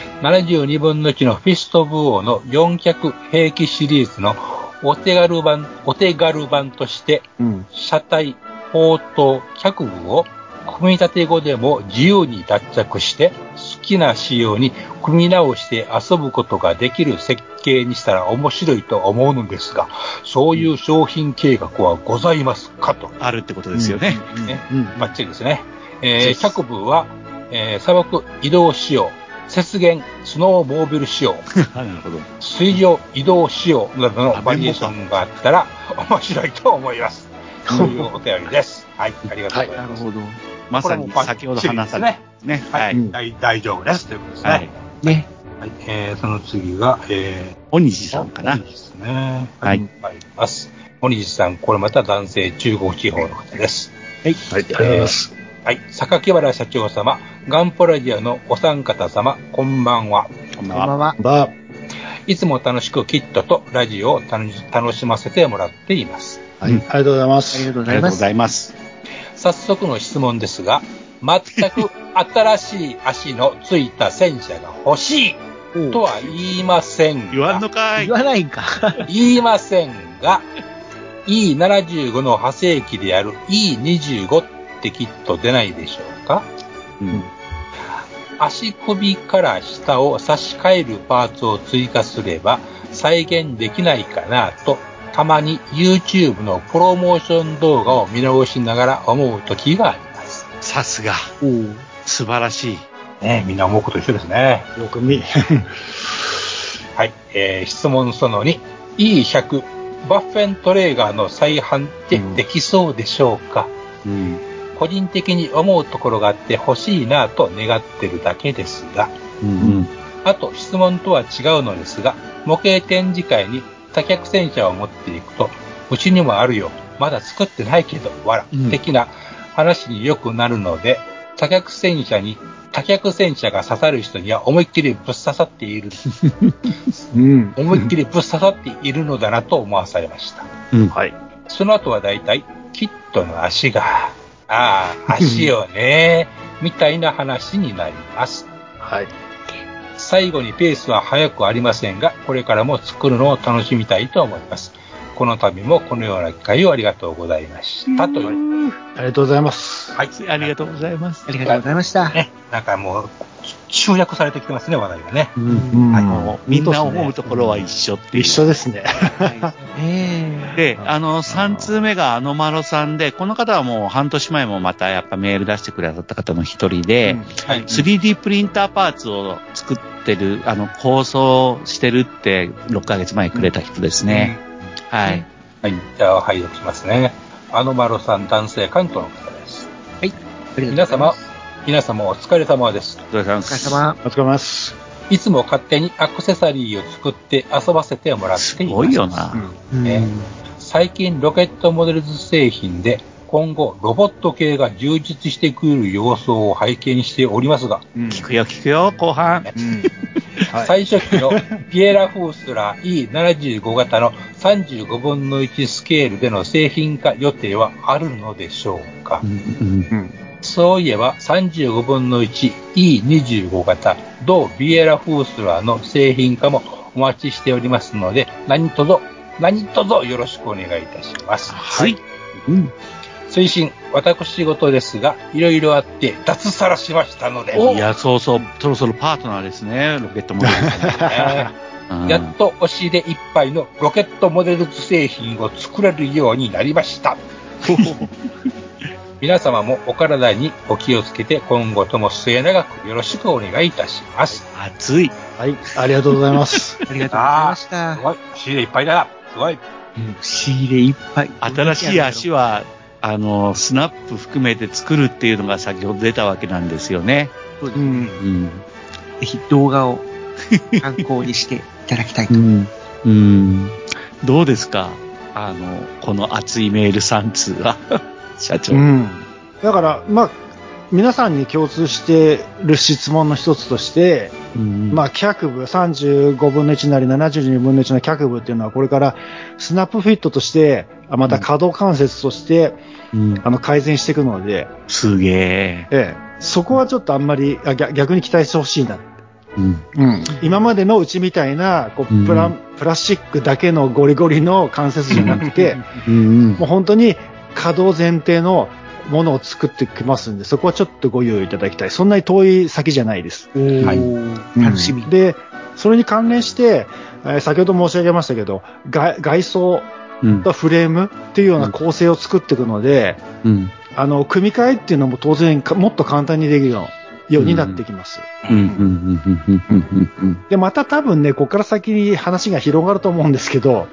72分の1のフィストブオーの4脚兵器シリーズのお手軽版として、車体、砲塔、脚部を組み立て後でも自由に脱着して好きな仕様に組み直して遊ぶことができる設計にしたら面白いと思うのですが、そういう商品計画はございますかと。 あるってことですよね。 バッチリですね。脚部は、砂漠移動仕様、雪原スノーモービル仕様、水上移動仕様などのバリエーションがあったら面白いと思います。そういうお便りです。はい、ありがとうございます。 なるほど。 まさに先ほど話されたね。 はい、大丈夫ですということですね。 ね。 はい、その次が、 おにじさんかな。 おにじですね。はい。ます。おにじさん、これまた男性中国地方の方です。 はい、ありがとうございます。 はい。榊原社長様、ガンポラジオのお三方様、こんばんは。 こんばんは。 いつも楽しくキットとラジオを楽しませてもらっています。 はい、ありがとうございます。 ありがとうございます。 早速の質問ですが、全く新しい足のついた戦車が欲しいとは言いませんが。 言わんのかい。 言わないんか。 言いませんが、E75 の派生機である E25 ってきっと出ないでしょうか。足首から下を差し替えるパーツを追加すれば再現できないかなと、たまに YouTube のプロモーション動画を見直しながら思う時があります。 さすが。素晴らしい。 ね、みんな思うこと一緒ですね。 よく見。 はい、質問その2。E100 バッフェントレーガーの再販ってできそうでしょうか。個人的に思うところがあって欲しいなと願ってるだけですが、 あと、質問とは違うのですが、模型展示会に多脚戦車を持っていくと、うちにもあるよ、まだ作ってないけど、わら、的な話によくなるので、多脚戦車が刺さる人には思いっきりぶっ刺さっている、思いっきりぶっ刺さっているのだなと思わされました。 はい。 その後はだいたい、キットの足が、足よね、みたいな話になります。 はい。 最後にペースは速くありませんが、これからも作るのを楽しみたいと思います。この度もこのような機会をありがとうございましたという。 ありがとうございます。 はい。ありがとうございます。 ありがとうございました。 ね、なんかもう、集約されてきてますね、話題がね。 みんな思うところは一緒っていう。 一緒ですね。 で、3通目がマロさんで、この方はもう半年前もまたやっぱメール出してくださった方の一人で、3D プリンターパーツを作ってる、構想してるって6ヶ月前くれた人ですね。はい。 はい。じゃあ、拝読しますね。マロさん、男性、関東の方です。 はい。 皆様お疲れ様です。 お疲れ様です。 お疲れ様です。 いつも勝手にアクセサリーを作って遊ばせてもらっています。すごいよな。 最近ロケットモデルズ製品で今後ロボット系が充実してくる様相を拝見しておりますが、 聞くよ、後半。 最初期のピエラ・フースラー E75 型の35分の1スケールでの製品化予定はあるのでしょうか。そういえば35分の 1E25 型同ビエラ・フースラーの製品化もお待ちしておりますので、何卒よろしくお願いいたします。 はい。 推進、私事ですが、いろいろあって脱サラしましたので。 いや、そう、そろそろパートナーですね、ロケットモデルズ。 やっと押し入れいっぱいのロケットモデルズ製品を作れるようになりました。皆様もお体にお気をつけて、今後とも末永くよろしくお願いいたします。 熱い。 はい、ありがとうございます。 ありがとうございました。 すごい。押し入れいっぱいだな。すごい。 押し入れいっぱい。 新しい足は、スナップ含めて作るっていうのが先ほど出たわけなんですよね。 そうですね。ぜひ動画を参考にしていただきたいと。 どうですかこの熱いメール3通は、社長。 だから、皆さんに共通してる質問の一つとして、脚部35分の1なり72分の1の脚部っていうのはこれからスナップフィットとして、また可動関節として、改善していくので。 すげえ。そこはちょっとあんまり、逆に期待してほしいな。今までのうちみたいな、プラスチックだけのゴリゴリの関節じゃなくて、もう本当に可動前提のものを作ってきますんで、そこはちょっとご猶予いただきたい。そんなに遠い先じゃないです。 楽しみ。 で、それに関連して、先ほど申し上げましたけど、外装とフレームっていうような構成を作っていくので、組み替えっていうのも当然もっと簡単にできるようになってきます。で、また多分ね、ここから先に話が広がると思うんですけど、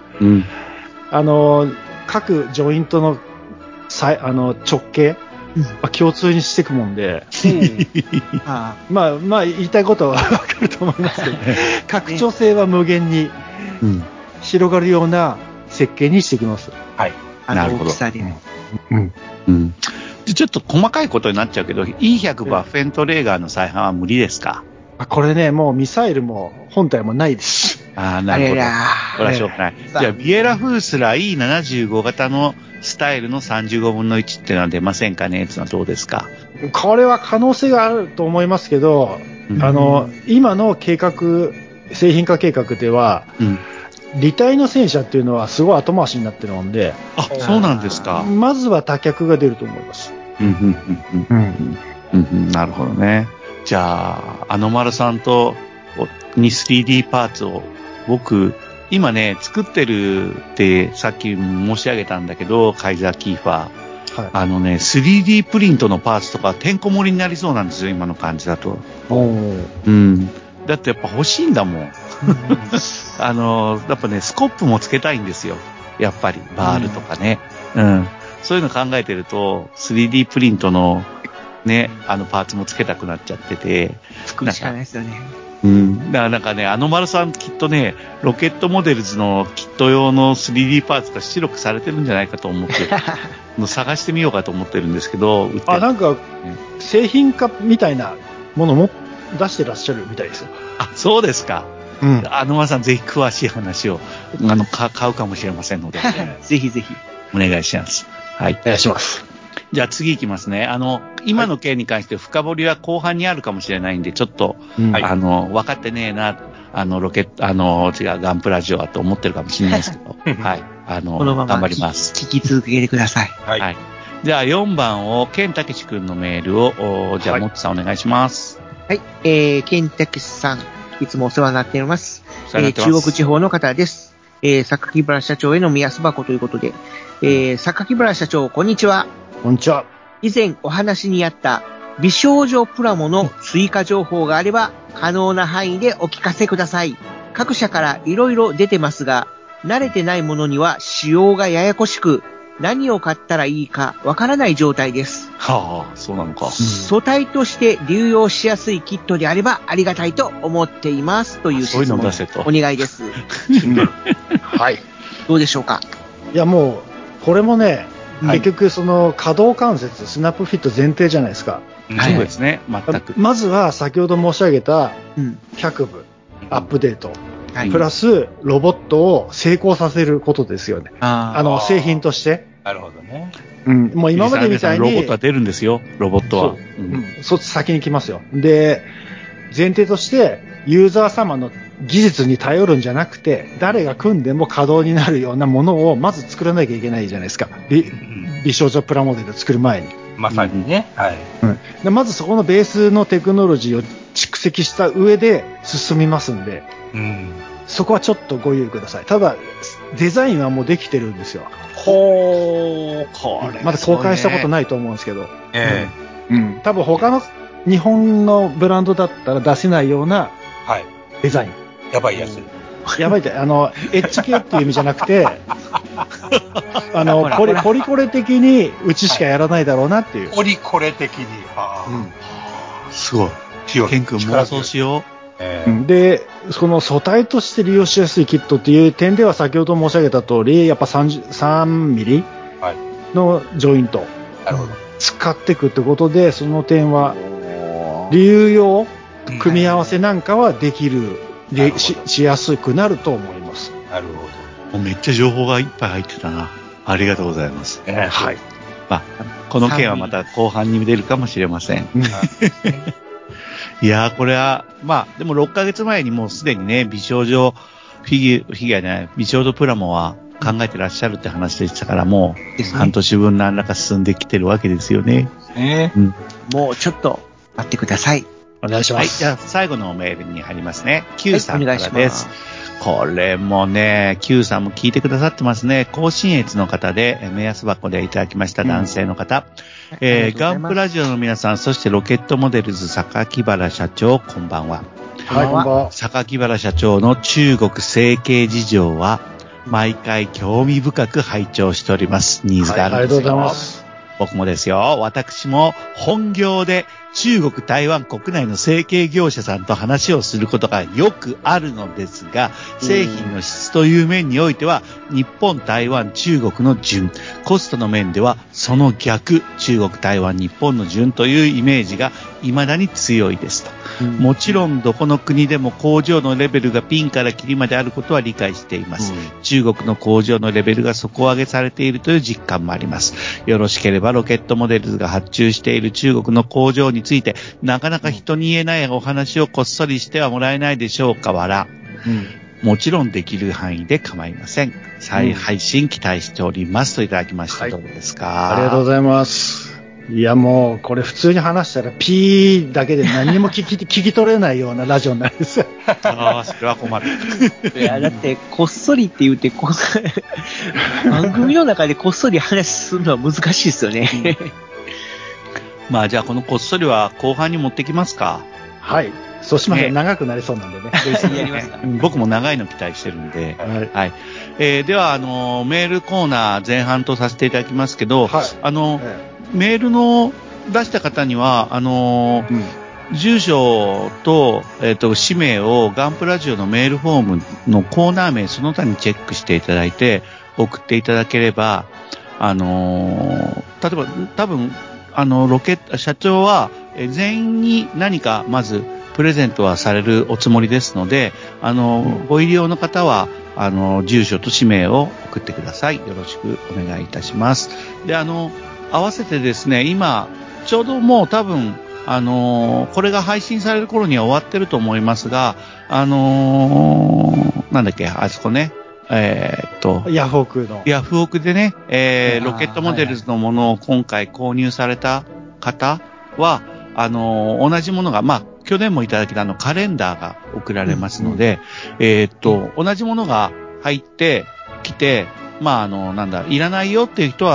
各ジョイントの直径、共通にしていくもんで、言いたいことはわかると思いますけど、拡張性は無限に広がるような設計にしていきます。 はい。 なるほど。ちょっと細かいことになっちゃうけど、E100 バッフェントレーガーの再販は無理ですか？ これね、もうミサイルも本体もないです。 なるほど。これはしょうがない。じゃあ、ビエラ・フースラー E75 型のスタイルの35分の1っていうのは出ませんかねっていうのはどうですか？ これは可能性があると思いますけど、今の製品化計画では、履帯の戦車っていうのはすごい後回しになってるので、 そうなんですか。 まずは多脚が出ると思います。 なるほどね。じゃあ、丸さんとに 3D パーツを僕、今ね、作ってるってさっき申し上げたんだけど、カイザーキーファー。3D プリントのパーツとかてんこ盛りになりそうなんですよ、今の感じだと。だってやっぱ欲しいんだもん。やっぱね、スコップもつけたいんですよ。やっぱり、バールとかね。そういうの考えてると、3D プリントのね、パーツもつけたくなっちゃってて。 作るしかないですよね。 うん。だからなんかね、丸さんきっとね、ロケットモデルズのキット用の 3D パーツが出力されてるんじゃないかと思って、探してみようかと思ってるんですけど、売ってる。 なんか、製品化みたいなものも出してらっしゃるみたいですよ。 あ、そうですか。 うん。 丸さんぜひ詳しい話を、買うかもしれませんので。 ぜひぜひ。 お願いします。はい。 お願いします。 じゃあ次行きますね。今の件に関して深掘りは後半にあるかもしれないんで、ちょっと、分かってねえな、ロケット、ガンプラジオはと思ってるかもしれないですけど、はい。 このまま頑張ります。 聞き続けてください。 はい。じゃあ4番を、ケンタケシ君のメールを、じゃあ、もっちさんお願いします。 はい。ケンタケシさん、いつもお世話になっております。中国地方の方です。榊原社長への目安箱ということで、榊原社長、こんにちは。 こんにちは。 以前お話にあった美少女プラモの追加情報があれば可能な範囲でお聞かせください。各社からいろいろ出てますが、慣れてないものには仕様がややこしく、何を買ったらいいかわからない状態です。 はあ、そうなのか。 素体として流用しやすいキットであればありがたいと思っていますという質問お願いです。 はい。 どうでしょうか。 いやもう、これもね、結局その可動関節、スナップフィット前提じゃないですか。 そうですね、全く。 まずは先ほど申し上げた100部アップデート。プラス、ロボットを成功させることですよね。製品として。 なるほどね。 うん。もう今までみたいに。 ロボットは出るんですよ、ロボットは。 そっち先に来ますよ。で、前提として、ユーザー様の技術に頼るんじゃなくて、誰が組んでも稼働になるようなものをまず作らなきゃいけないじゃないですか。美少女プラモデル作る前に。 まさにね。はい。 でまずそこのベースのテクノロジーを蓄積した上で進みますんで、そこはちょっとご猶予ください。ただ、デザインはもうできてるんですよ。 これ。 まだ公開したことないと思うんですけど。多分他の日本のブランドだったら出せないようなデザイン。 やばいやつ。 やばいって、エッジ系っていう意味じゃなくて、ポリコレ的にうちしかやらないだろうなっていう。 ポリコレ的に。 すごい。ケン君妄想しよう。で、その素体として利用しやすいキットっていう点では先ほど申し上げた通り、やっぱ3ミリのジョイント。使っていくってことで、その点は、流用、組み合わせなんかはできる、しやすくなると思います。 なるほど。 めっちゃ情報がいっぱい入ってたな。ありがとうございます。 はい。 この件はまた後半に出るかもしれません。いやー、これは、でも6ヶ月前にもうすでにね、美少女フィギュアね、美少女プラモは考えてらっしゃるって話でしたから、もう半年分何らか進んできてるわけですよね。 もうちょっと待ってください。 お願いします。 はい、じゃあ最後のメールに入りますね。Q さんからです。これもね、Q さんも聞いてくださってますね。甲信越の方で、目安箱でいただきました男性の方。ガンプラジオの皆さん、そしてロケットモデルズ榊原社長、こんばんは。 はい、こんばんは。 榊原社長の中国整形事情は、毎回興味深く拝聴しております。ニーズがあるんですよ。 ありがとうございます。 僕もですよ。私も本業で中国、台湾国内の整形業者さんと話をすることがよくあるのですが、製品の質という面においては、日本、台湾、中国の順、コストの面ではその逆、中国、台湾、日本の順というイメージが未だに強いですと。もちろんどこの国でも工場のレベルがピンからキリまであることは理解しています。中国の工場のレベルが底上げされているという実感もあります。よろしければロケットモデルズが発注している中国の工場についてなかなか人に言えないお話をこっそりしてはもらえないでしょうか。もちろんできる範囲で構いません。再配信期待しておりますといただきました。どうですか？ ありがとうございます。いやもうこれ普通に話したらピーだけで何も聞き取れないようなラジオになるんですよ。 ああ、それは困る。 いやだってこっそりって言って番組の中でこっそり話するのは難しいですよね。 じゃあこのこっそりは後半に持ってきますか。 はい。そうしましょう。長くなりそうなんでね。 やりますか。 僕も長いの期待してるんで。はい。ではメールコーナー前半とさせていただきますけど、メールの出した方には、住所と、氏名をガンプラジオのメールフォームのコーナー名その他にチェックしていただいて送っていただければ、例えば多分社長は全員に何かまずプレゼントはされるおつもりですので、ご入り用の方は住所と氏名を送ってください。よろしくお願いいたします。で、合わせてですね、今ちょうどもう多分これが配信される頃には終わってると思いますが、なんだっけ、あそこね、 ヤフオクの。 ヤフオクでね、ロケットモデルズのものを今回購入された方は、同じものが、去年もいただいたカレンダーが送られますので、同じものが入ってきて、いらないよっていう人は、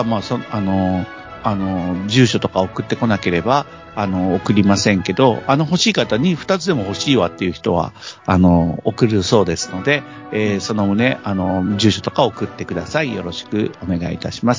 住所とか送ってこなければ、送りませんけど、欲しい方に2つでも欲しいわっていう人は、送るそうですので、その旨、住所とか送ってください。よろしくお願いいたします。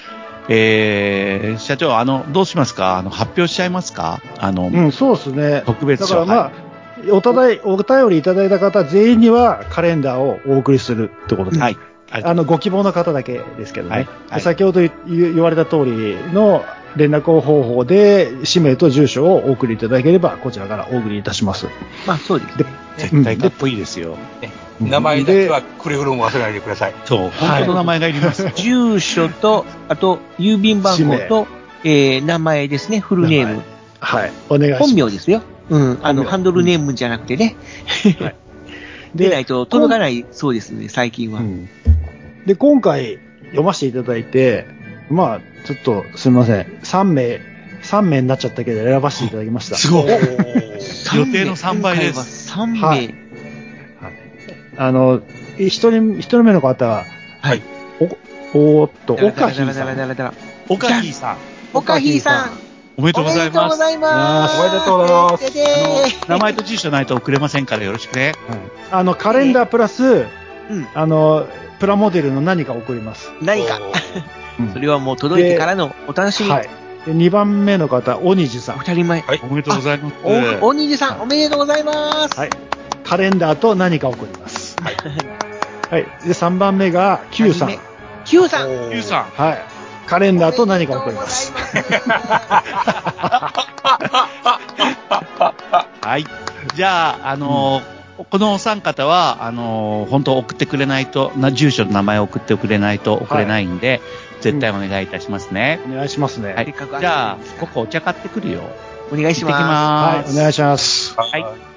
社長、どうしますか？発表しちゃいますか？ そうですね。 特別賞。 だからお便りいただいた方全員にはカレンダーをお送りするってことです。はい。ご希望の方だけですけどね。はい、先ほど言われた通りの連絡方法で氏名と住所をお送りいただければ、こちらからお送りいたします。 そうです。 絶対かっこいいですよ。 名前だけはくれぐれも忘れないでください。 そう、本当の名前がいります。 住所と、あと、郵便番号と、名前ですね、フルネーム。 はい。お願いします。 本名ですよ。ハンドルネームじゃなくてね。はい。でないと届かないそうですね、最近は。 で、今回読ませていただいて、ちょっとすみません。3名になっちゃったけど選ばせていただきました。 すごい。予定の3倍です。 3名。 はい。1人目の方は、 はい。 おかひーさん。 おかひーさん。 おかひーさん。 おめでとうございます。 おめでとうございます。 おめでとうございます。 名前と住所ないと送れませんからよろしくね。 カレンダープラス、プラモデルの何か送ります。 何か。それはもう届いてからのお楽しみ。 はい。2番目の方、おにじさん。 2人前。 はい。おめでとうございます。 おにじさん、おめでとうございます。 はい。カレンダーと何か送ります。はい。はい。で、3番目が、Q さん。 Q さん。 Q さん。 はい。カレンダーと何か送ります。 はい。じゃあ、このお三方は、本当送ってくれないと、住所と名前を送ってくれないと送れないんで、絶対お願いいたしますね。 お願いしますね。 はい。じゃあ、ここお茶買ってくるよ。 お願いします。 行ってきます。 はい、お願いします。 はい。